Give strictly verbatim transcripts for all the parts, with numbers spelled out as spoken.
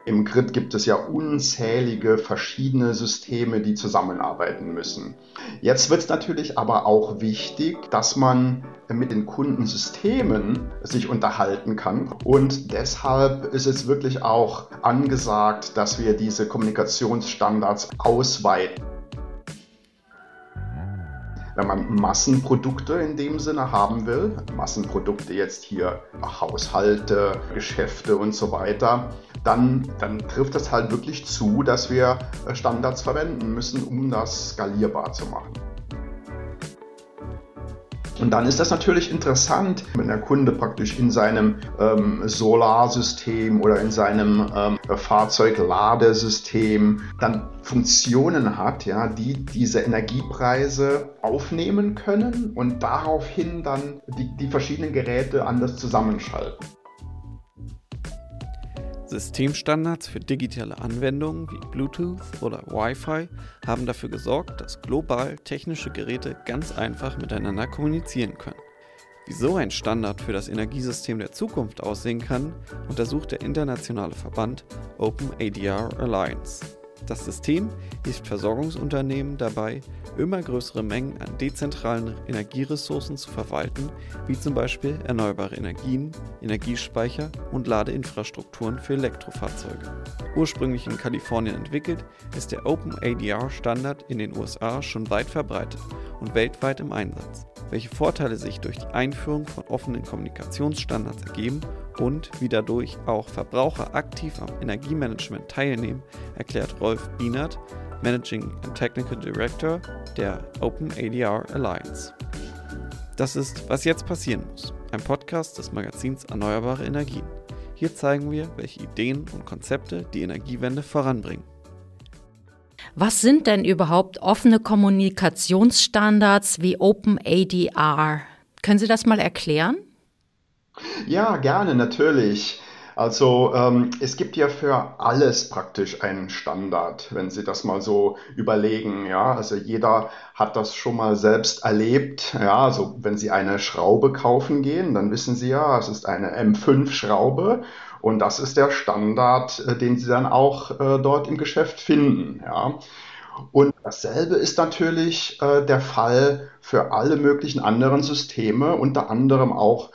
Im Grid gibt es ja unzählige verschiedene Systeme, die zusammenarbeiten müssen. Jetzt wird es natürlich aber auch wichtig, dass man mit den Kundensystemen sich unterhalten kann. Und deshalb ist es wirklich auch angesagt, dass wir diese Kommunikationsstandards ausweiten. Wenn man Massenprodukte in dem Sinne haben will, Massenprodukte jetzt hier Haushalte, Geschäfte und so weiter, dann, dann trifft es halt wirklich zu, dass wir Standards verwenden müssen, um das skalierbar zu machen. Und dann ist das natürlich interessant, wenn der Kunde praktisch in seinem ähm, Solarsystem oder in seinem ähm, Fahrzeugladesystem dann Funktionen hat, ja, die diese Energiepreise aufnehmen können und daraufhin dann die, die verschiedenen Geräte anders zusammenschalten. Systemstandards für digitale Anwendungen wie Bluetooth oder Wi-Fi haben dafür gesorgt, dass global technische Geräte ganz einfach miteinander kommunizieren können. Wie so ein Standard für das Energiesystem der Zukunft aussehen kann, untersucht der internationale Verband Open A D R Alliance. Das System hilft Versorgungsunternehmen dabei, immer größere Mengen an dezentralen Energieressourcen zu verwalten, wie zum Beispiel erneuerbare Energien, Energiespeicher und Ladeinfrastrukturen für Elektrofahrzeuge. Ursprünglich in Kalifornien entwickelt, ist der Open A D R-Standard in den U S A schon weit verbreitet und weltweit im Einsatz. Welche Vorteile sich durch die Einführung von offenen Kommunikationsstandards ergeben und wie dadurch auch Verbraucher aktiv am Energiemanagement teilnehmen, erklärt Rolf Bienert, Managing and Technical Director der Open A D R Alliance. Das ist Was jetzt passieren muss, ein Podcast des Magazins Erneuerbare Energien. Hier zeigen wir, welche Ideen und Konzepte die Energiewende voranbringen. Was sind denn überhaupt offene Kommunikationsstandards wie Open A D R? Können Sie das mal erklären? Ja, gerne, natürlich. Also ähm, es gibt ja für alles praktisch einen Standard, wenn Sie das mal so überlegen. Ja, also jeder hat das schon mal selbst erlebt. Ja, also wenn Sie eine Schraube kaufen gehen, dann wissen Sie ja, es ist eine M fünf Schraube und das ist der Standard, äh, den Sie dann auch äh, dort im Geschäft finden. Ja. Und dasselbe ist natürlich äh, der Fall für alle möglichen anderen Systeme, unter anderem auch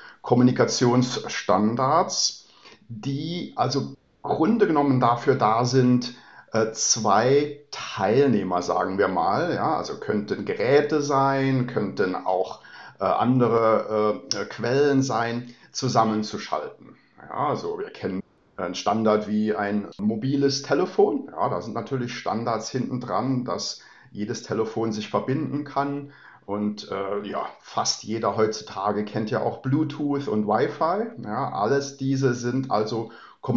Kommunikationsstandards, die also im Grunde genommen dafür da sind, äh, zwei Teilnehmer, sagen wir mal, ja, also könnten Geräte sein, könnten auch äh, andere äh, Quellen sein, zusammenzuschalten. Ja, also wir kennen ein Standard wie ein mobiles Telefon. Ja, da sind natürlich Standards hinten dran, dass jedes Telefon sich verbinden kann. Und äh, ja, fast jeder heutzutage kennt ja auch Bluetooth und Wi-Fi. Ja, alles diese sind also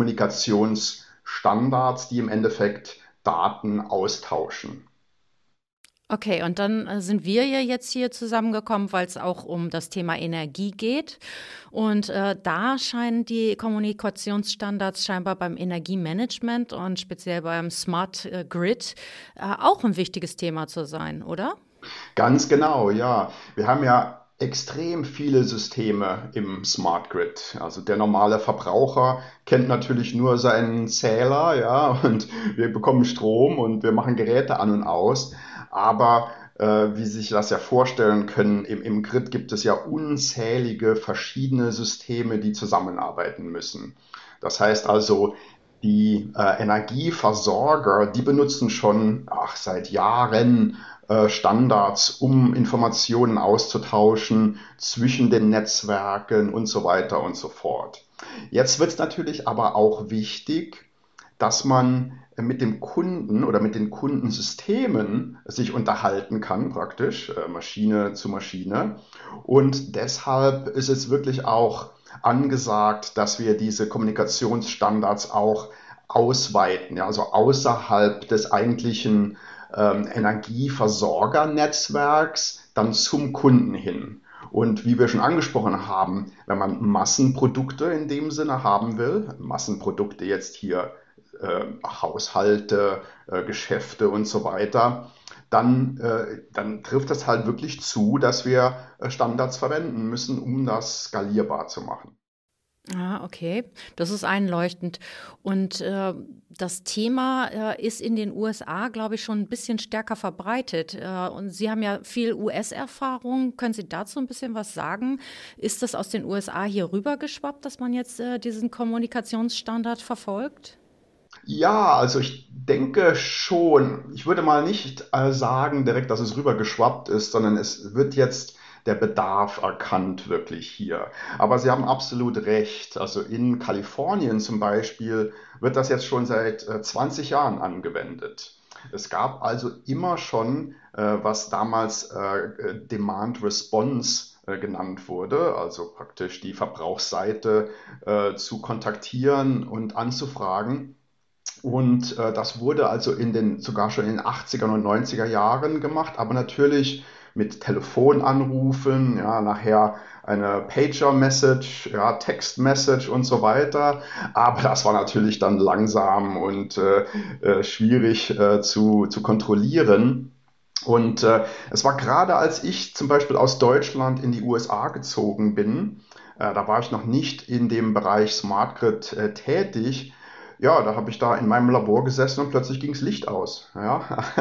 Kommunikationsstandards, die im Endeffekt Daten austauschen. Okay, und dann äh, sind wir ja jetzt hier zusammengekommen, weil es auch um das Thema Energie geht. Und äh, da scheinen die Kommunikationsstandards scheinbar beim Energiemanagement und speziell beim Smart äh, Grid äh, auch ein wichtiges Thema zu sein, oder? Ganz genau, ja. Wir haben ja extrem viele Systeme im Smart Grid. Also der normale Verbraucher kennt natürlich nur seinen Zähler, ja, und wir bekommen Strom und wir machen Geräte an und aus. Aber äh, wie Sie sich das ja vorstellen können, im, im Grid gibt es ja unzählige verschiedene Systeme, die zusammenarbeiten müssen. Das heißt also, die äh, Energieversorger, die benutzen schon ach, seit Jahren äh, Standards, um Informationen auszutauschen zwischen den Netzwerken und so weiter und so fort. Jetzt wird es natürlich aber auch wichtig, dass man mit dem Kunden oder mit den Kundensystemen sich unterhalten kann, praktisch, äh, Maschine zu Maschine. Und deshalb ist es wirklich auch angesagt, dass wir diese Kommunikationsstandards auch ausweiten, ja, also außerhalb des eigentlichen ähm, Energieversorgernetzwerks dann zum Kunden hin. Und wie wir schon angesprochen haben, wenn man Massenprodukte in dem Sinne haben will, Massenprodukte jetzt hier äh, Haushalte, äh, Geschäfte und so weiter, dann, äh, dann trifft das halt wirklich zu, dass wir äh, Standards verwenden müssen, um das skalierbar zu machen. Ah, okay, das ist einleuchtend. Und äh, das Thema äh, ist in den U S A, glaube ich, schon ein bisschen stärker verbreitet. Äh, und Sie haben ja viel U S-Erfahrung. Können Sie dazu ein bisschen was sagen? Ist das aus den U S A hier rüber geschwappt, dass man jetzt äh, diesen Kommunikationsstandard verfolgt? Ja, also ich denke schon. Ich würde mal nicht äh, sagen direkt, dass es rübergeschwappt ist, sondern es wird jetzt der Bedarf erkannt wirklich hier. Aber Sie haben absolut recht. Also in Kalifornien zum Beispiel wird das jetzt schon seit äh, zwanzig Jahren angewendet. Es gab also immer schon, äh, was damals äh, Demand Response äh, genannt wurde, also praktisch die Verbrauchsseite äh, zu kontaktieren und anzufragen. Und äh, das wurde also in den, sogar schon in den achtziger und neunziger Jahren gemacht, aber natürlich mit Telefonanrufen, ja, nachher eine Pager-Message, ja, Text-Message und so weiter. Aber das war natürlich dann langsam und äh, äh, schwierig äh, zu, zu kontrollieren. Und äh, es war gerade, als ich zum Beispiel aus Deutschland in die U S A gezogen bin, äh, da war ich noch nicht in dem Bereich Smart Grid äh, tätig. Ja, da habe ich da in meinem Labor gesessen und plötzlich ging's Licht aus. Ja,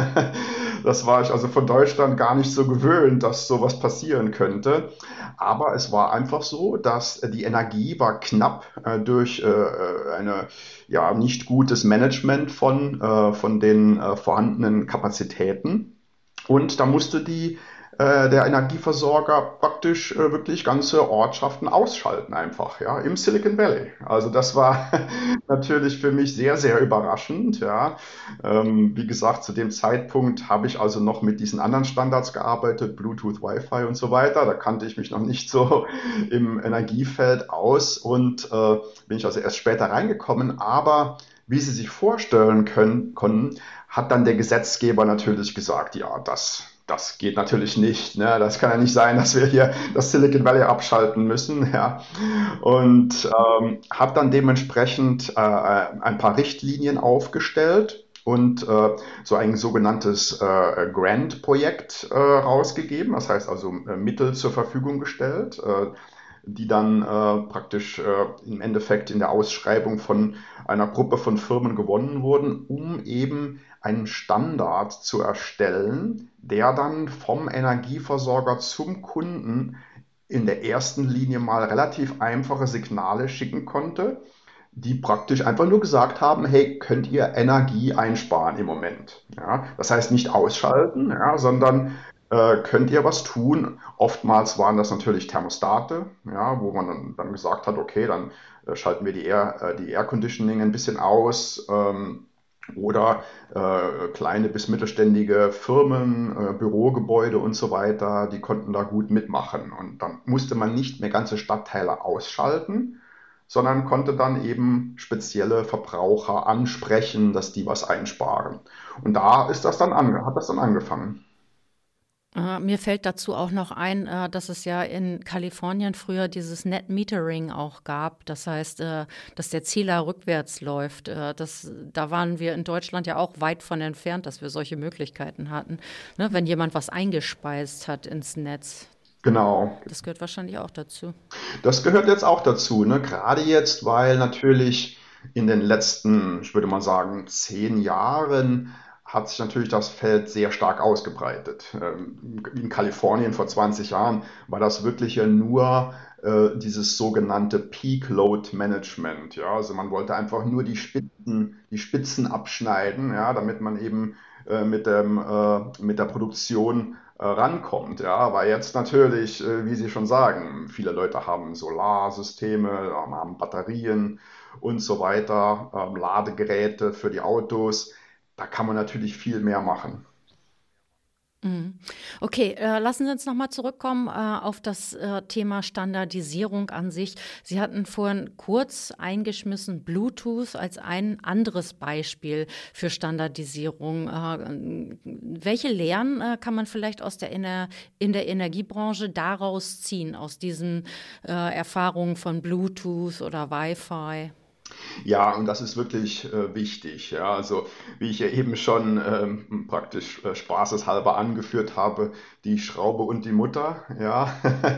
das war ich also von Deutschland gar nicht so gewöhnt, dass sowas passieren könnte. Aber es war einfach so, dass äh, die Energie war knapp äh, durch äh, äh, eine ja nicht gutes Management von äh, von den äh, vorhandenen Kapazitäten. Und da musste die, äh, der Energieversorger praktisch äh, wirklich ganze Ortschaften ausschalten einfach, ja, im Silicon Valley. Also das war natürlich für mich sehr, sehr überraschend, ja. Ähm, wie gesagt, zu dem Zeitpunkt habe ich also noch mit diesen anderen Standards gearbeitet, Bluetooth, Wi-Fi und so weiter. Da kannte ich mich noch nicht so im Energiefeld aus und äh, bin ich also erst später reingekommen. Aber wie Sie sich vorstellen können, konnten, hat dann der Gesetzgeber natürlich gesagt, ja, das, das geht natürlich nicht. Ne? Das kann ja nicht sein, dass wir hier das Silicon Valley abschalten müssen. Ja? Und ähm, hat dann dementsprechend äh, ein paar Richtlinien aufgestellt und äh, so ein sogenanntes äh, Grant-Projekt äh, rausgegeben, das heißt also äh, Mittel zur Verfügung gestellt, äh, die dann äh, praktisch äh, im Endeffekt in der Ausschreibung von einer Gruppe von Firmen gewonnen wurden, um eben einen Standard zu erstellen, der dann vom Energieversorger zum Kunden in der ersten Linie mal relativ einfache Signale schicken konnte, die praktisch einfach nur gesagt haben, hey, könnt ihr Energie einsparen im Moment? Ja, das heißt nicht ausschalten, ja, sondern äh, könnt ihr was tun? Oftmals waren das natürlich Thermostate, ja, wo man dann, dann gesagt hat, okay, dann äh, schalten wir die Air, äh, die Air Conditioning ein bisschen aus. Ähm, oder äh, kleine bis mittelständige Firmen, äh, Bürogebäude und so weiter, die konnten da gut mitmachen. Und dann musste man nicht mehr ganze Stadtteile ausschalten, sondern konnte dann eben spezielle Verbraucher ansprechen, dass die was einsparen. Und da ist das dann ange hat das dann angefangen. Äh, mir fällt dazu auch noch ein, äh, dass es ja in Kalifornien früher dieses Net Metering auch gab. Das heißt, äh, dass der Zähler rückwärts läuft. Äh, das, da waren wir in Deutschland ja auch weit von entfernt, dass wir solche Möglichkeiten hatten. Ne, wenn jemand was eingespeist hat ins Netz. Genau. Das gehört wahrscheinlich auch dazu. Das gehört jetzt auch dazu, ne? Gerade jetzt, weil natürlich in den letzten, ich würde mal sagen, zehn Jahren hat sich natürlich das Feld sehr stark ausgebreitet. Ähm, In Kalifornien vor zwanzig Jahren war das wirklich ja nur äh, dieses sogenannte Peak Load Management. Ja? Also man wollte einfach nur die Spitzen, die Spitzen abschneiden, ja, damit man eben äh, mit dem, äh, mit der Produktion äh, rankommt. Ja, aber jetzt natürlich, äh, wie Sie schon sagen, viele Leute haben Solarsysteme, ähm, haben Batterien und so weiter, ähm, Ladegeräte für die Autos. Da kann man natürlich viel mehr machen. Mhm. Okay, äh, lassen Sie uns nochmal zurückkommen äh, auf das äh, Thema Standardisierung an sich. Sie hatten vorhin kurz eingeschmissen Bluetooth als ein anderes Beispiel für Standardisierung. Äh, welche Lehren äh, kann man vielleicht aus der Ener in der Energiebranche daraus ziehen, aus diesen äh, Erfahrungen von Bluetooth oder Wi-Fi? Ja, und das ist wirklich äh, wichtig. Ja, also wie ich ja eben schon ähm, praktisch äh, spaßeshalber angeführt habe, die Schraube und die Mutter, ja,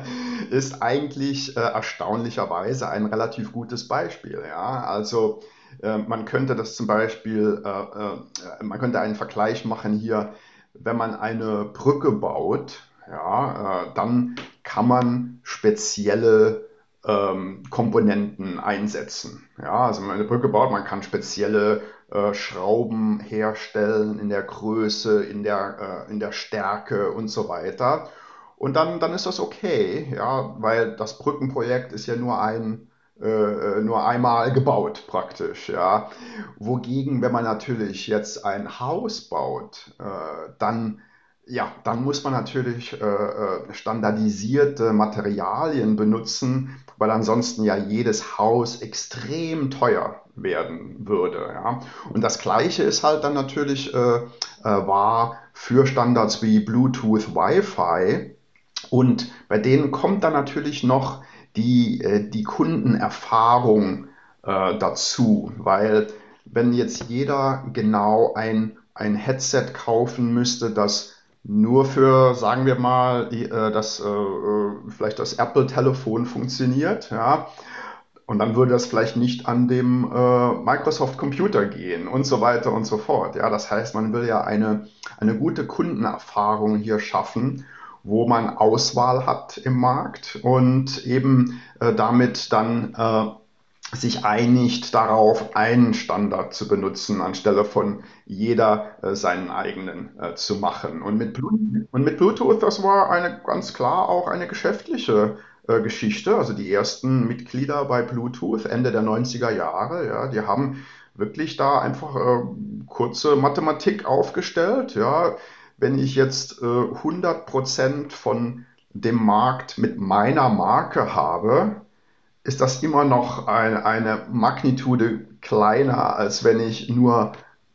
ist eigentlich äh, erstaunlicherweise ein relativ gutes Beispiel. Ja, also äh, man könnte das zum Beispiel, äh, äh, man könnte einen Vergleich machen hier, wenn man eine Brücke baut, ja, äh, dann kann man spezielle ähm, Komponenten einsetzen. Ja, also wenn man eine Brücke baut, man kann spezielle äh, Schrauben herstellen in der Größe, in der, äh, in der Stärke und so weiter. Und dann, dann ist das okay, ja, weil das Brückenprojekt ist ja nur ein, äh, nur einmal gebaut praktisch, ja. Wogegen, wenn man natürlich jetzt ein Haus baut, äh, dann ja, dann muss man natürlich äh, äh, standardisierte Materialien benutzen, weil ansonsten ja jedes Haus extrem teuer werden würde. Ja. Und das Gleiche ist halt dann natürlich äh, äh, wahr für Standards wie Bluetooth, Wi-Fi. Und bei denen kommt dann natürlich noch die, äh, die Kundenerfahrung äh, dazu, weil wenn jetzt jeder genau ein, ein Headset kaufen müsste, das nur für, sagen wir mal, die, äh, das, äh, äh, vielleicht das Apple-Telefon funktioniert, ja, und dann würde das vielleicht nicht an dem äh, Microsoft-Computer gehen und so weiter und so fort. Ja, das heißt, man will ja eine, eine gute Kundenerfahrung hier schaffen, wo man Auswahl hat im Markt und eben äh, damit dann äh, sich einigt darauf, einen Standard zu benutzen, anstelle von jeder äh, seinen eigenen äh, zu machen. Und mit, Bluetooth, und mit Bluetooth, das war eine ganz klar auch eine geschäftliche äh, Geschichte. Also die ersten Mitglieder bei Bluetooth Ende der neunziger Jahre, ja, die haben wirklich da einfach äh, kurze Mathematik aufgestellt. Ja, wenn ich jetzt äh, hundert Prozent von dem Markt mit meiner Marke habe, ist das immer noch ein, eine Magnitude kleiner, als wenn ich nur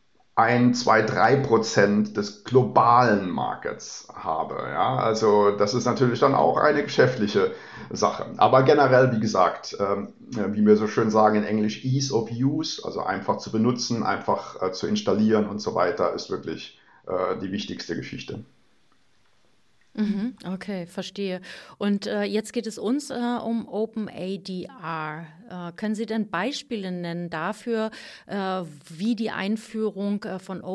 ein, zwei, drei Prozent des globalen Markets habe. Ja, also das ist natürlich dann auch eine geschäftliche Sache. Aber generell, wie gesagt, ähm, wie wir so schön sagen in Englisch, Ease of Use, also einfach zu benutzen, einfach äh, zu installieren und so weiter, ist wirklich äh, die wichtigste Geschichte. Mhm, okay, verstehe. Und äh, jetzt geht es uns äh, um OpenADR. Äh, können Sie denn Beispiele nennen dafür, äh, wie die Einführung äh, von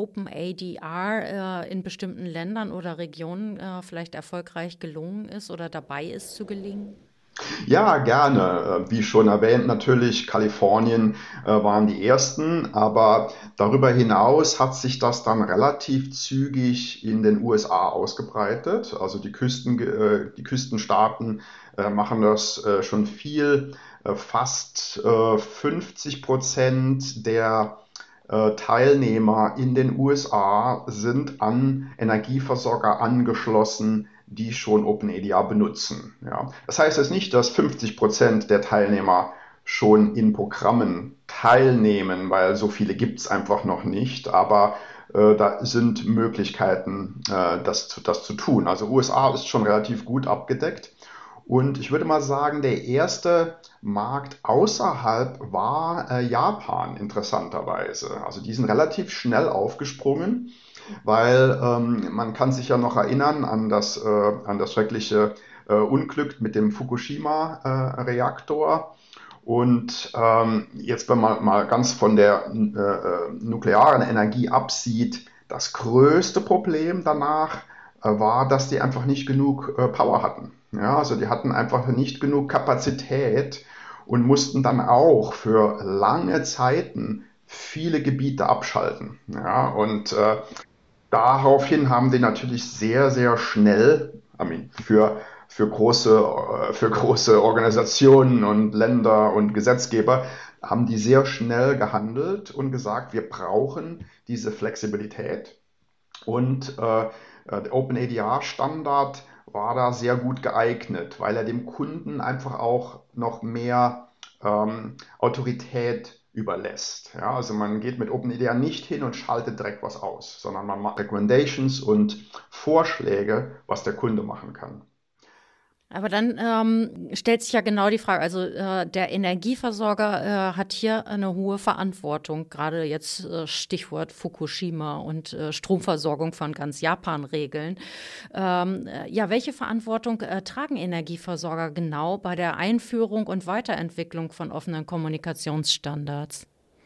OpenADR äh, in bestimmten Ländern oder Regionen äh, vielleicht erfolgreich gelungen ist oder dabei ist zu gelingen? Ja, gerne. Äh, Wie schon erwähnt, natürlich Kalifornien äh, waren die ersten, aber darüber hinaus hat sich das dann relativ zügig in den U S A ausgebreitet. Also die Küsten, äh, die Küstenstaaten äh, machen das äh, schon viel. Äh, Fast äh, fünfzig Prozent der äh, Teilnehmer in den U S A sind an Energieversorger angeschlossen, die schon OpenADR benutzen. Ja. Das heißt jetzt nicht, dass fünfzig Prozent der Teilnehmer schon in Programmen teilnehmen, weil so viele gibt es einfach noch nicht, aber äh, da sind Möglichkeiten, äh, das, zu, das zu tun. Also U S A ist schon relativ gut abgedeckt. Und ich würde mal sagen, der erste Markt außerhalb war äh, Japan, interessanterweise. Also die sind relativ schnell aufgesprungen, weil ähm, man kann sich ja noch erinnern an das, äh, an das schreckliche äh, Unglück mit dem Fukushima-Reaktor. Und ähm, jetzt, wenn man mal ganz von der äh, äh, nuklearen Energie absieht, das größte Problem danach äh, war, dass die einfach nicht genug äh, Power hatten. Ja, also die hatten einfach nicht genug Kapazität und mussten dann auch für lange Zeiten viele Gebiete abschalten. Ja, und äh, daraufhin haben die natürlich sehr, sehr schnell, I mean, für, für große, äh, für große Organisationen und Länder und Gesetzgeber, haben die sehr schnell gehandelt und gesagt, wir brauchen diese Flexibilität. Und äh, der OpenADR-Standard war da sehr gut geeignet, weil er dem Kunden einfach auch noch mehr ähm, Autorität überlässt. Ja, also man geht mit OpenADR nicht hin und schaltet direkt was aus, sondern man macht Recommendations und Vorschläge, was der Kunde machen kann. Aber dann ähm, stellt sich ja genau die Frage, also äh, der Energieversorger äh, hat hier eine hohe Verantwortung, gerade jetzt äh, Stichwort Fukushima und äh, Stromversorgung von ganz Japan regeln. Ähm, äh, ja, welche Verantwortung äh, tragen Energieversorger genau bei der Einführung und Weiterentwicklung von offenen Kommunikationsstandards?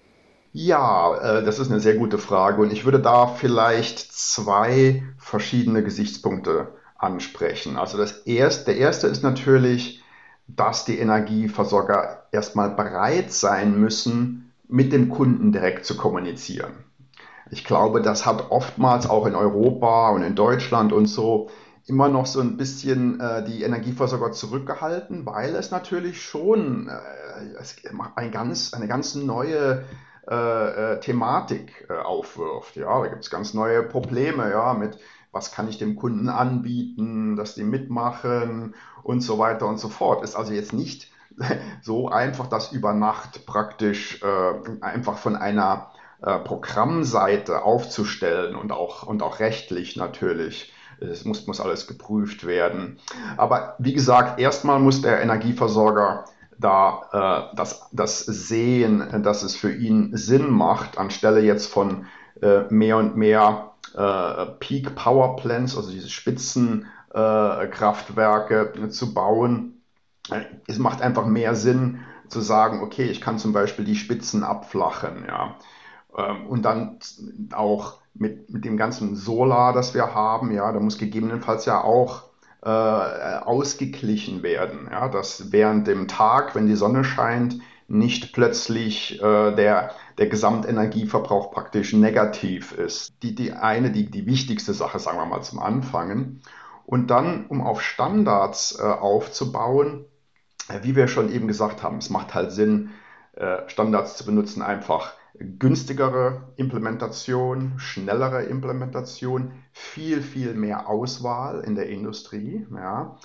Ja, äh, das ist eine sehr gute Frage und ich würde da vielleicht zwei verschiedene Gesichtspunkte ansprechen. Also das erste, der erste ist natürlich, dass die Energieversorger erstmal bereit sein müssen, mit dem Kunden direkt zu kommunizieren. Ich glaube, das hat oftmals auch in Europa und in Deutschland und so immer noch so ein bisschen äh, die Energieversorger zurückgehalten, weil es natürlich schon äh, es macht ein ganz, eine ganz neue äh, äh, Thematik äh, aufwirft. Ja, da gibt es ganz neue Probleme, ja, mit was kann ich dem Kunden anbieten, dass die mitmachen und so weiter und so fort. Ist also jetzt nicht so einfach, das über Nacht praktisch äh, einfach von einer äh, Programmseite aufzustellen und auch, und auch rechtlich natürlich. Es muss, muss alles geprüft werden. Aber wie gesagt, erstmal muss der Energieversorger da äh, das, das sehen, dass es für ihn Sinn macht, anstelle jetzt von äh, mehr und mehr äh, Peak Power Plants, also diese Spitzenkraftwerke äh, Kraftwerke, zu bauen. Es macht einfach mehr Sinn zu sagen, okay, ich kann zum Beispiel die Spitzen abflachen, ja. Ähm, Und dann auch mit, mit dem ganzen Solar, das wir haben, ja, da muss gegebenenfalls ja auch äh, ausgeglichen werden, ja, dass während dem Tag, wenn die Sonne scheint, nicht plötzlich äh, der, der Gesamtenergieverbrauch praktisch negativ ist. Die, die eine, die, die wichtigste Sache, sagen wir mal zum Anfangen. Und dann, um auf Standards äh, aufzubauen, äh, wie wir schon eben gesagt haben, es macht halt Sinn, äh, Standards zu benutzen, einfach günstigere Implementation, schnellere Implementation, viel, viel mehr Auswahl in der Industrie. Ja.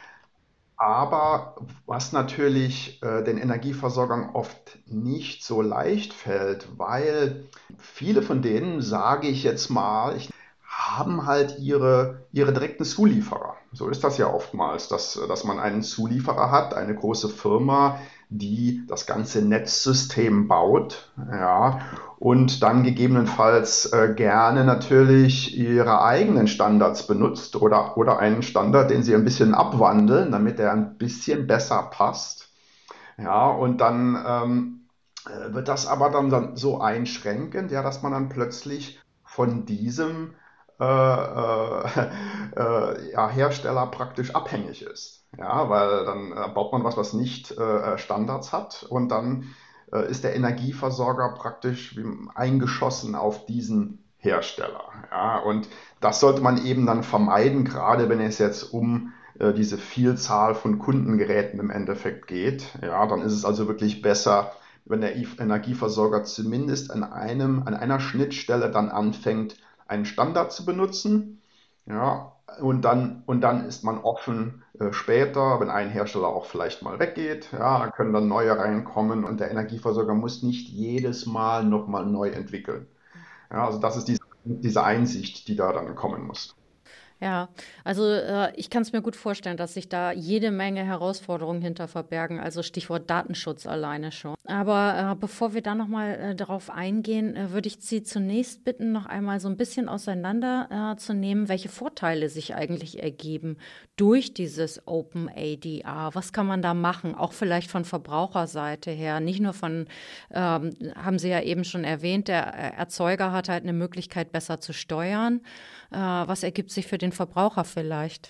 Aber was natürlich äh, den Energieversorgern oft nicht so leicht fällt, weil viele von denen, sage ich jetzt mal, ich, haben halt ihre, ihre direkten Zulieferer. So ist das ja oftmals, dass, dass man einen Zulieferer hat, eine große Firma, die das ganze Netzsystem baut, ja, und dann gegebenenfalls äh, gerne natürlich ihre eigenen Standards benutzt oder, oder einen Standard, den sie ein bisschen abwandeln, damit er ein bisschen besser passt. Ja, und dann ähm, äh, wird das aber dann, dann so einschränkend, ja, dass man dann plötzlich von diesem äh, äh, äh, ja, Hersteller praktisch abhängig ist. Ja, weil dann äh, baut man was, was nicht äh, Standards hat und dann äh, ist der Energieversorger praktisch wie eingeschossen auf diesen Hersteller. Ja, und das sollte man eben dann vermeiden, gerade wenn es jetzt um äh, diese Vielzahl von Kundengeräten im Endeffekt geht. Ja, dann ist es also wirklich besser, wenn der Energieversorger zumindest an einem, an einer Schnittstelle dann anfängt, einen Standard zu benutzen. Ja, und dann, und dann ist man offen äh, später, wenn ein Hersteller auch vielleicht mal weggeht, ja, dann können dann neue reinkommen und der Energieversorger muss nicht jedes Mal nochmal neu entwickeln. Ja, also das ist diese, diese Einsicht, die da dann kommen muss. Ja, also äh, ich kann es mir gut vorstellen, dass sich da jede Menge Herausforderungen hinter verbergen, also Stichwort Datenschutz alleine schon. Aber äh, bevor wir da nochmal äh, darauf eingehen, äh, würde ich Sie zunächst bitten, noch einmal so ein bisschen auseinander äh, zu nehmen, welche Vorteile sich eigentlich ergeben durch dieses Open A D R. Was kann man da machen, auch vielleicht von Verbraucherseite her, nicht nur von, ähm, haben Sie ja eben schon erwähnt, der äh, Erzeuger hat halt eine Möglichkeit, besser zu steuern. Äh, was ergibt sich für den Verbraucher vielleicht?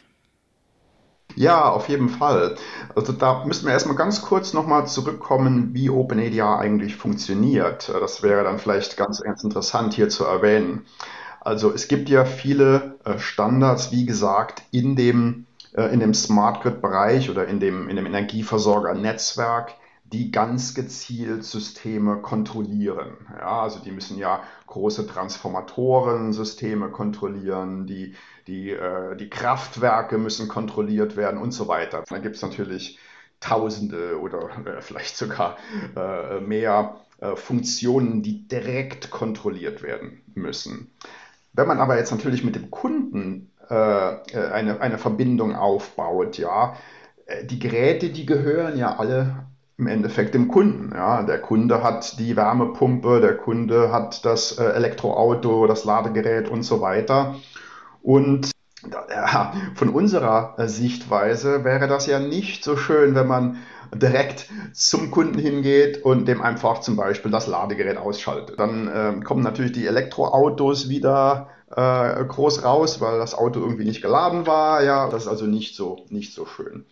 Ja, auf jeden Fall. Also da müssen wir erstmal ganz kurz nochmal zurückkommen, wie OpenADR eigentlich funktioniert. Das wäre dann vielleicht ganz, ganz interessant hier zu erwähnen. Also es gibt ja viele äh, Standards, wie gesagt, in dem, äh, in dem Smart Grid-Bereich oder in dem, in dem Energieversorger-Netzwerk, die ganz gezielt Systeme kontrollieren. Ja, also die müssen ja große Transformatoren-Systeme kontrollieren, die, die, äh, die Kraftwerke müssen kontrolliert werden und so weiter. Da gibt es natürlich Tausende oder äh, vielleicht sogar äh, mehr äh, Funktionen, die direkt kontrolliert werden müssen. Wenn man aber jetzt natürlich mit dem Kunden äh, eine, eine Verbindung aufbaut, ja, die Geräte, die gehören ja alle im Endeffekt dem Kunden. Ja. Der Kunde hat die Wärmepumpe, der Kunde hat das äh, Elektroauto, das Ladegerät und so weiter. Und ja, von unserer äh, Sichtweise wäre das ja nicht so schön, wenn man direkt zum Kunden hingeht und dem einfach zum Beispiel das Ladegerät ausschaltet. Dann äh, kommen natürlich die Elektroautos wieder äh, groß raus, weil das Auto irgendwie nicht geladen war. Ja, das ist also nicht so, nicht so schön.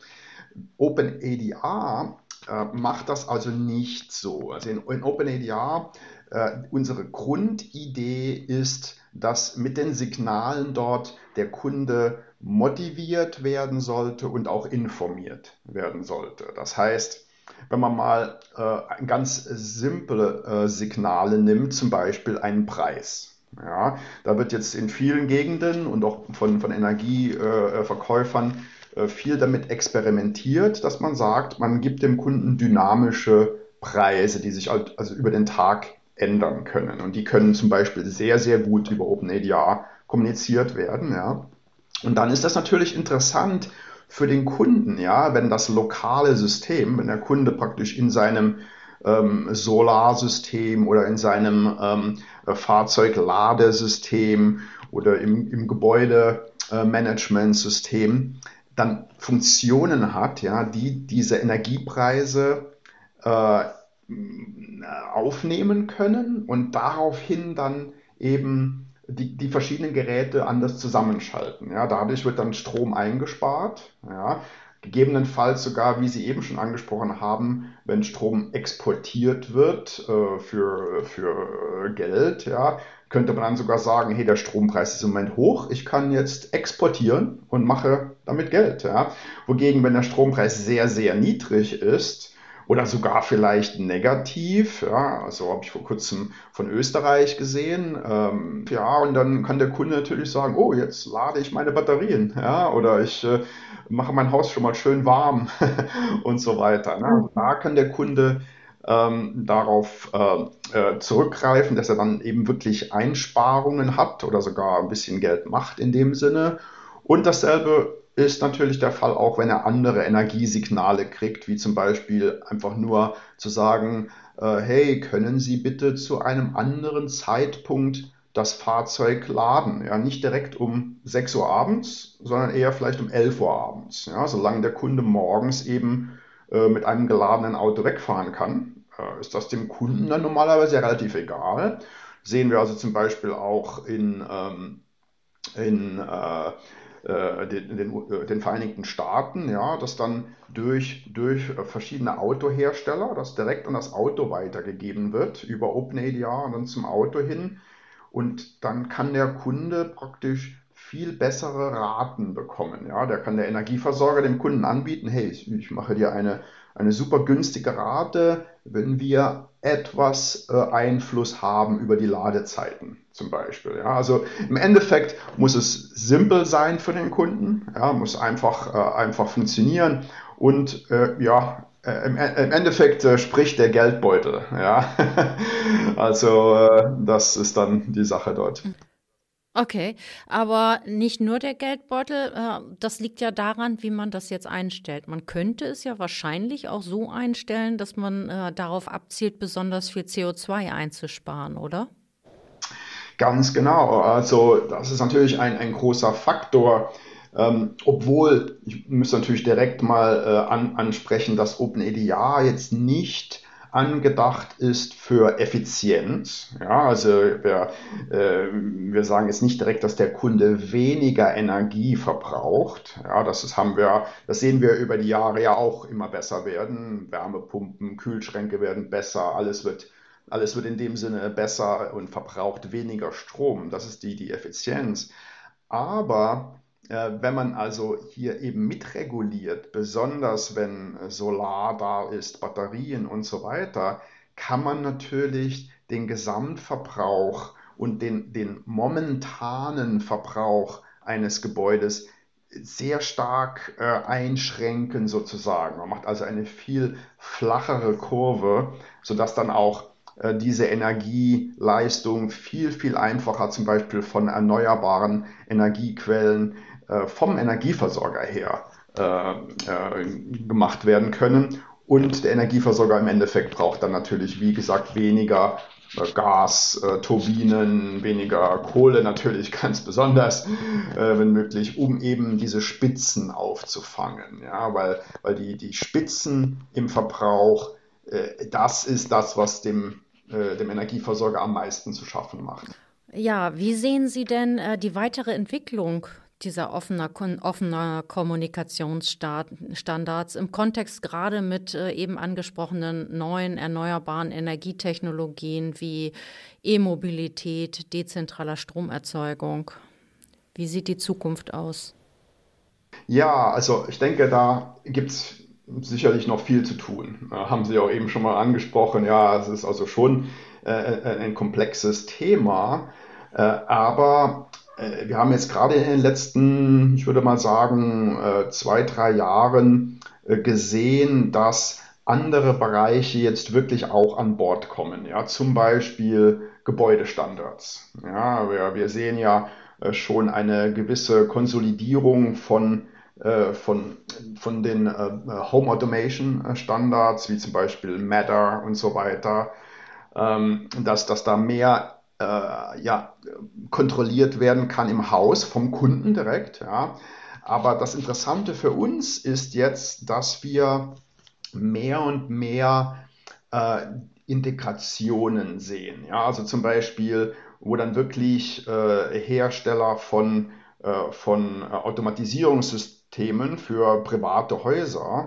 OpenADR äh, macht das also nicht so. Also in, in OpenADR, äh, unsere Grundidee ist, dass mit den Signalen dort der Kunde motiviert werden sollte und auch informiert werden sollte. Das heißt, wenn man mal äh, ganz simple äh, Signale nimmt, zum Beispiel einen Preis. Ja, da wird jetzt in vielen Gegenden und auch von, von Energieverkäufern äh, viel damit experimentiert, dass man sagt, man gibt dem Kunden dynamische Preise, die sich halt also über den Tag ändern können. Und die können zum Beispiel sehr, sehr gut über OpenADR kommuniziert werden. Ja. Und dann ist das natürlich interessant für den Kunden, ja, wenn das lokale System, wenn der Kunde praktisch in seinem ähm, Solarsystem oder in seinem ähm, Fahrzeugladesystem oder im, im Gebäudemanagementsystem dann Funktionen hat, ja, die diese Energiepreise äh, aufnehmen können und daraufhin dann eben die, die verschiedenen Geräte anders zusammenschalten. Ja, dadurch wird dann Strom eingespart. Ja, gegebenenfalls sogar, wie Sie eben schon angesprochen haben, wenn Strom exportiert wird äh, für, für Geld, ja, könnte man dann sogar sagen, hey, der Strompreis ist im Moment hoch, ich kann jetzt exportieren und mache damit Geld. Ja. Wogegen, wenn der Strompreis sehr, sehr niedrig ist, oder sogar vielleicht negativ, ja, also habe ich vor kurzem von Österreich gesehen, ähm, ja, und dann kann der Kunde natürlich sagen, oh, jetzt lade ich meine Batterien, ja, oder ich äh, mache mein Haus schon mal schön warm und so weiter. Ne? Also da kann der Kunde ähm, darauf äh, äh, zurückgreifen, dass er dann eben wirklich Einsparungen hat oder sogar ein bisschen Geld macht in dem Sinne. Und dasselbe ist natürlich der Fall auch, wenn er andere Energiesignale kriegt, wie zum Beispiel einfach nur zu sagen, äh, hey, können Sie bitte zu einem anderen Zeitpunkt das Fahrzeug laden? Ja, nicht direkt um sechs Uhr abends, sondern eher vielleicht um elf Uhr abends. Ja, solange der Kunde morgens eben äh, mit einem geladenen Auto wegfahren kann, äh, ist das dem Kunden dann normalerweise ja relativ egal. Sehen wir also zum Beispiel auch in, ähm, in äh, Den, den, den Vereinigten Staaten, ja, dass dann durch, durch verschiedene Autohersteller das direkt an das Auto weitergegeben wird, über OpenADR und dann zum Auto hin. Und dann kann der Kunde praktisch viel bessere Raten bekommen. Ja. Der kann der Energieversorger dem Kunden anbieten, hey, ich, ich mache dir eine, eine super günstige Rate, wenn wir etwas äh, Einfluss haben über die Ladezeiten zum Beispiel. Ja. Also im Endeffekt muss es simpel sein für den Kunden, ja, muss einfach, äh, einfach funktionieren und äh, ja, äh, im, im Endeffekt äh, spricht der Geldbeutel. Ja. Also äh, das ist dann die Sache dort. Okay, aber nicht nur der Geldbeutel, äh, das liegt ja daran, wie man das jetzt einstellt. Man könnte es ja wahrscheinlich auch so einstellen, dass man äh, darauf abzielt, besonders viel C O zwei einzusparen, oder? Ganz genau. Also das ist natürlich ein, ein großer Faktor. Ähm, obwohl, ich muss natürlich direkt mal äh, an, ansprechen, dass OpenADR jetzt nicht angedacht ist für Effizienz. Ja, also wir, äh, wir sagen jetzt nicht direkt, dass der Kunde weniger Energie verbraucht. Ja, das ist, haben wir, das sehen wir über die Jahre ja auch immer besser werden. Wärmepumpen, Kühlschränke werden besser, alles wird, alles wird in dem Sinne besser und verbraucht weniger Strom. Das ist die, die Effizienz. Aber äh, wenn man also hier eben mitreguliert, besonders wenn äh, Solar da ist, Batterien und so weiter, kann man natürlich den Gesamtverbrauch und den, den momentanen Verbrauch eines Gebäudes sehr stark äh, einschränken sozusagen. Man macht also eine viel flachere Kurve, sodass dann auch äh, diese Energieleistung viel, viel einfacher zum Beispiel von erneuerbaren Energiequellen äh, vom Energieversorger her äh, äh, gemacht werden können. Und der Energieversorger im Endeffekt braucht dann natürlich, wie gesagt, weniger äh, Gas, äh, Turbinen, weniger Kohle natürlich ganz besonders, äh, wenn möglich, um eben diese Spitzen aufzufangen. Ja, weil, weil die, die Spitzen im Verbrauch, äh, das ist das, was dem, äh, dem Energieversorger am meisten zu schaffen macht. Ja, wie sehen Sie denn äh, die weitere Entwicklung dieser offener, kon offener Kommunikationsstandards im Kontext gerade mit äh, eben angesprochenen neuen erneuerbaren Energietechnologien wie E-Mobilität, dezentraler Stromerzeugung? Wie sieht die Zukunft aus? Ja, also ich denke, da gibt es sicherlich noch viel zu tun. Äh, haben Sie auch eben schon mal angesprochen. Ja, es ist also schon äh, ein ein komplexes Thema, äh, aber äh, wir haben jetzt gerade in den letzten, ich würde mal sagen, äh, zwei, drei Jahren äh, gesehen, dass andere Bereiche jetzt wirklich auch an Bord kommen. Ja, zum Beispiel Gebäudestandards. Ja, wir, wir sehen ja äh, schon eine gewisse Konsolidierung von äh, von, von den äh, Home Automation äh, Standards, wie zum Beispiel Matter und so weiter, ähm, dass, dass da mehr äh, ja, kontrolliert werden kann im Haus vom Kunden direkt. Ja. Aber das Interessante für uns ist jetzt, dass wir mehr und mehr äh, Integrationen sehen. Ja, also zum Beispiel, wo dann wirklich äh, Hersteller von, äh, von äh, Automatisierungssystemen für private Häuser,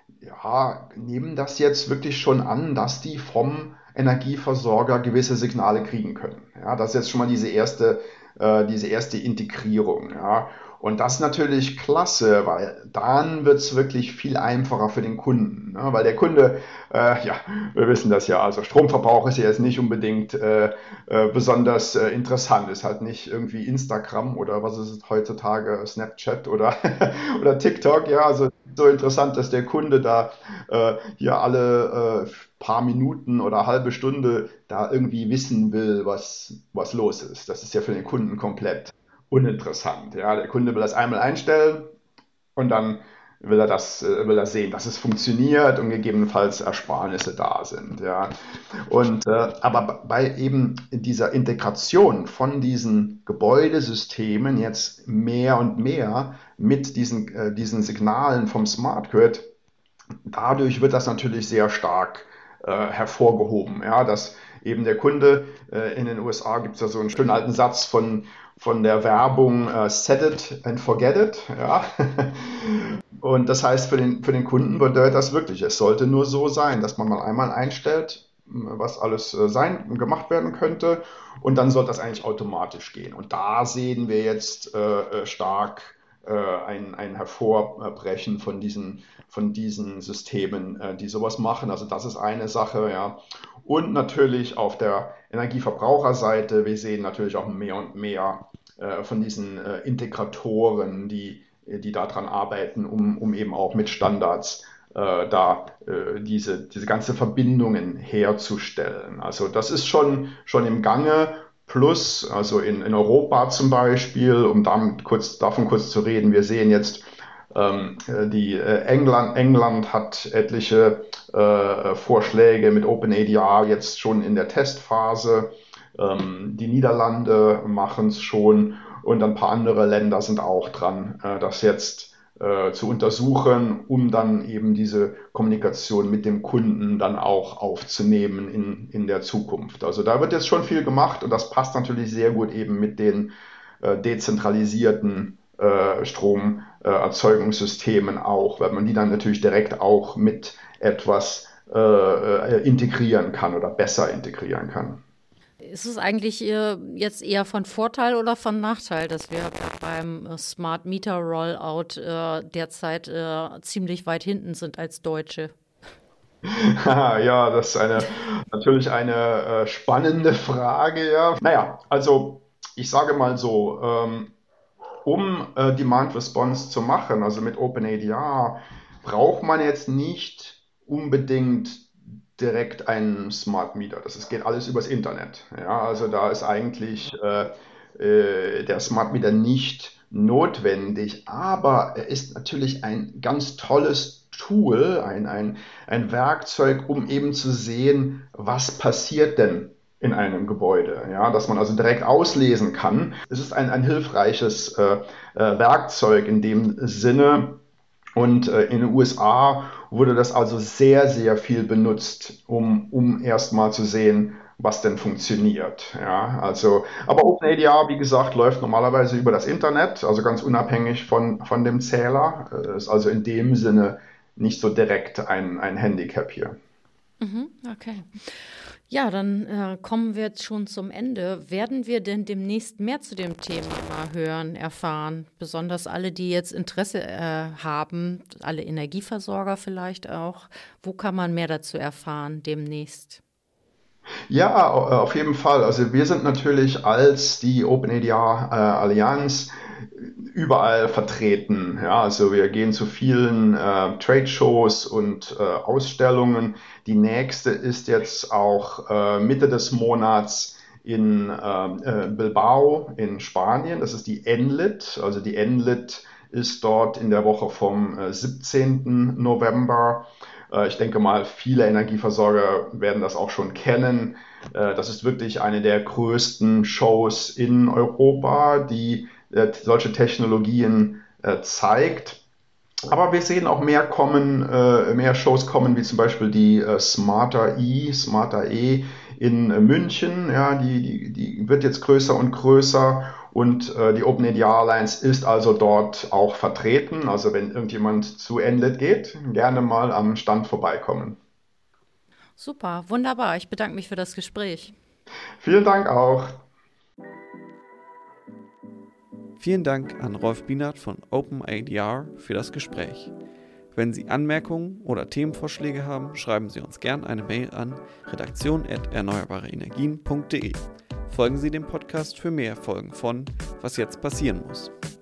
ja, nehmen das jetzt wirklich schon an, dass die vom Energieversorger gewisse Signale kriegen können. Ja, das ist jetzt schon mal diese erste, äh, diese erste Integrierung. Ja. Und das ist natürlich klasse, weil dann wird es wirklich viel einfacher für den Kunden. Ne? Weil der Kunde, äh, ja, wir wissen das ja, also Stromverbrauch ist ja jetzt nicht unbedingt äh, äh, besonders äh, interessant. Ist halt nicht irgendwie Instagram oder was ist es heutzutage, Snapchat oder, oder TikTok. Ja, also so interessant, dass der Kunde da äh, hier alle äh, paar Minuten oder halbe Stunde da irgendwie wissen will, was, was los ist. Das ist ja für den Kunden komplett uninteressant. Ja, der Kunde will das einmal einstellen und dann will er das, äh, will er sehen, dass es funktioniert und gegebenenfalls Ersparnisse da sind. Ja. Und, äh, aber bei eben dieser Integration von diesen Gebäudesystemen jetzt mehr und mehr mit diesen, äh, diesen Signalen vom Smart Grid, dadurch wird das natürlich sehr stark äh, hervorgehoben, ja, dass eben der Kunde, äh, in den U S A gibt es ja so einen schönen alten Satz von, von der Werbung, äh, set it and forget it, ja. Und das heißt, für den, für den Kunden bedeutet das wirklich, es sollte nur so sein, dass man mal einmal einstellt, was alles äh, sein, gemacht werden könnte, und dann sollte das eigentlich automatisch gehen. Und da sehen wir jetzt äh, äh, stark äh, ein, ein Hervorbrechen von diesen, von diesen Systemen, äh, die sowas machen. Also das ist eine Sache, ja. Und natürlich auf der Energieverbraucherseite, wir sehen natürlich auch mehr und mehr äh, von diesen äh, Integratoren, die, die daran arbeiten, um, um eben auch mit Standards äh, da äh, diese, diese ganze Verbindungen herzustellen. Also das ist schon, schon im Gange. Plus, also in, in Europa zum Beispiel, um damit kurz, davon kurz zu reden, wir sehen jetzt, ähm, die äh, England, England hat etliche äh, Vorschläge mit OpenADR jetzt schon in der Testphase. Ähm, die Niederlande machen es schon und ein paar andere Länder sind auch dran, äh, das jetzt äh, zu untersuchen, um dann eben diese Kommunikation mit dem Kunden dann auch aufzunehmen in, in der Zukunft. Also da wird jetzt schon viel gemacht und das passt natürlich sehr gut eben mit den äh, dezentralisierten äh, Stromerzeugungssystemen auch, weil man die dann natürlich direkt auch mit etwas äh, integrieren kann oder besser integrieren kann. Ist es eigentlich äh, jetzt eher von Vorteil oder von Nachteil, dass wir beim äh, Smart Meter Rollout äh, derzeit äh, ziemlich weit hinten sind als Deutsche? Ja, das ist eine, natürlich eine äh, spannende Frage, ja. Naja, also ich sage mal so, ähm, um äh, Demand Response zu machen, also mit OpenADR, braucht man jetzt nicht unbedingt direkt einen Smart Meter. Das ist, geht alles übers Internet. Ja, also da ist eigentlich äh, äh, der Smart Meter nicht notwendig, aber er ist natürlich ein ganz tolles Tool, ein, ein, ein Werkzeug, um eben zu sehen, was passiert denn in einem Gebäude, ja, dass man also direkt auslesen kann. Es ist ein, ein hilfreiches äh, äh, Werkzeug in dem Sinne. Und äh, in den U S A wurde das also sehr, sehr viel benutzt, um, um erstmal zu sehen, was denn funktioniert. Ja, also, aber OpenADR, wie gesagt, läuft normalerweise über das Internet, also ganz unabhängig von, von dem Zähler. Äh, ist also in dem Sinne nicht so direkt ein, ein Handicap hier. Mhm, okay. Ja, dann äh, kommen wir jetzt schon zum Ende. Werden wir denn demnächst mehr zu dem Thema hören, erfahren? Besonders alle, die jetzt Interesse äh, haben, alle Energieversorger vielleicht auch. Wo kann man mehr dazu erfahren demnächst? Ja, auf jeden Fall. Also wir sind natürlich als die OpenADR äh, Allianz überall vertreten. Ja, also wir gehen zu vielen äh, Trade-Shows und äh, Ausstellungen. Die nächste ist jetzt auch äh, Mitte des Monats in äh, Bilbao in Spanien. Das ist die N L I T. Also die N L I T ist dort in der Woche vom äh, siebzehnten November. Äh, ich denke mal, viele Energieversorger werden das auch schon kennen. Äh, das ist wirklich eine der größten Shows in Europa, die äh, solche Technologien äh, zeigt. Aber wir sehen auch mehr kommen, äh, mehr Shows kommen, wie zum Beispiel die äh, Smarter E, Smarter E in äh, München. Ja, die, die, die wird jetzt größer und größer und äh, die OpenADR Alliance ist also dort auch vertreten. Also wenn irgendjemand zu N L I T geht, gerne mal am Stand vorbeikommen. Super, wunderbar. Ich bedanke mich für das Gespräch. Vielen Dank auch. Vielen Dank an Rolf Bienert von OpenADR für das Gespräch. Wenn Sie Anmerkungen oder Themenvorschläge haben, schreiben Sie uns gern eine Mail an redaktion at erneuerbareenergien punkt de. Folgen Sie dem Podcast für mehr Folgen von Was jetzt passieren muss.